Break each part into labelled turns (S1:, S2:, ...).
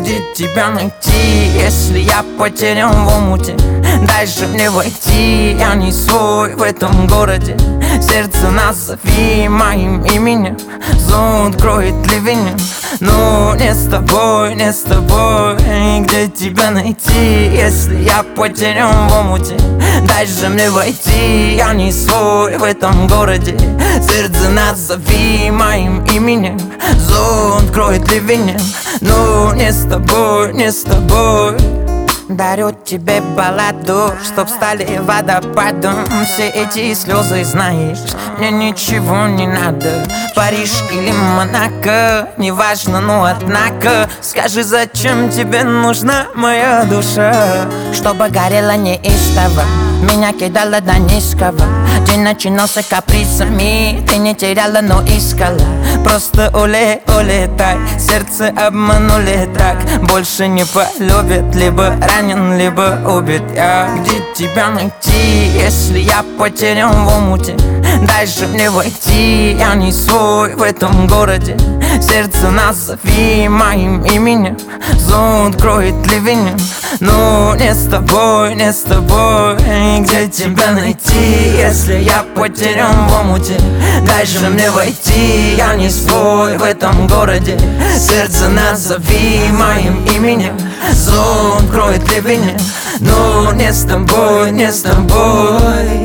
S1: Где тебя найти, если я потерян в омуте? Дальше мне войти, я не свой в этом городе. Сердце назови моим именем, зонт кроет ливнем. Но не с тобой, не с тобой. Где тебя найти, если я потерян в омуте? Дальше мне войти, я не свой в этом городе. Сердце назови моим именем, зонт кроет ливнем. Но не с тобой, не с тобой. Дарю тебе балладу, чтоб стали водопадом все эти слезы, знаешь, мне ничего не надо. Париж или Монако, неважно, но однако скажи, зачем тебе нужна моя душа? Чтобы горела неистово, меня кидала до низкого. День начинался капризами, ты не теряла, но искала. Просто улетай, сердце обманули так. Больше не полюбит, либо ранен, либо убит я. Где тебя найти, если я потерян в омуте? Дальше мне войти, я не свой в этом городе. Сердце назови моим именем, зонт кроет ливнем. Но не с тобой, не с тобой. Где тебя найти, если я потерян в омуте? Дальше мне войти, я не свой в этом городе. Сердце назови моим именем, зонт кроет ливнем. Но не с тобой, не с тобой.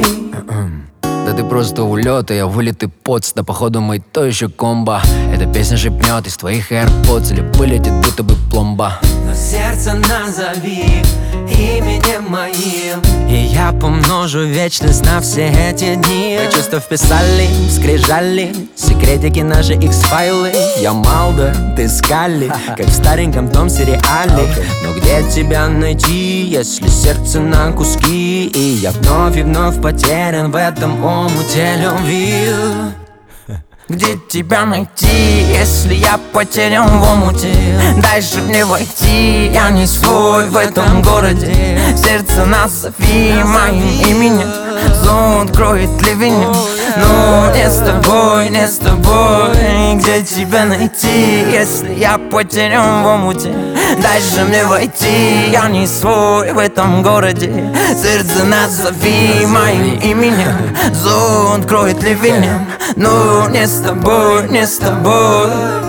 S2: Да ты просто улет, а я вылитый поц. Да походу мы то еще комбо. Эта песня шепнет из твоих AirPods или вылетит будто бы пломба.
S3: Но сердце назови именем моим, и я помножу вечность на все эти дни. Мы чувства вписали, скрижали секретики наши X-файлы. Я Малдер, ты Скалли, как в стареньком том сериале. Но где тебя найти, если сердце на куски? И я вновь и вновь потерян в этом омуте любви.
S1: Где тебя найти, если я потерян в омуте? Дальше мне войти, я не свой в этом городе. Сердце назови моим именем, зонт кроет ливнем. Но не с тобой, не с тобой. Где тебя найти, если я потерян в омуте? Дальше мне войти, я не свой в этом городе. Сердце назови моим именем, зонт кроет ливнем. Но не с тобой, не с тобой.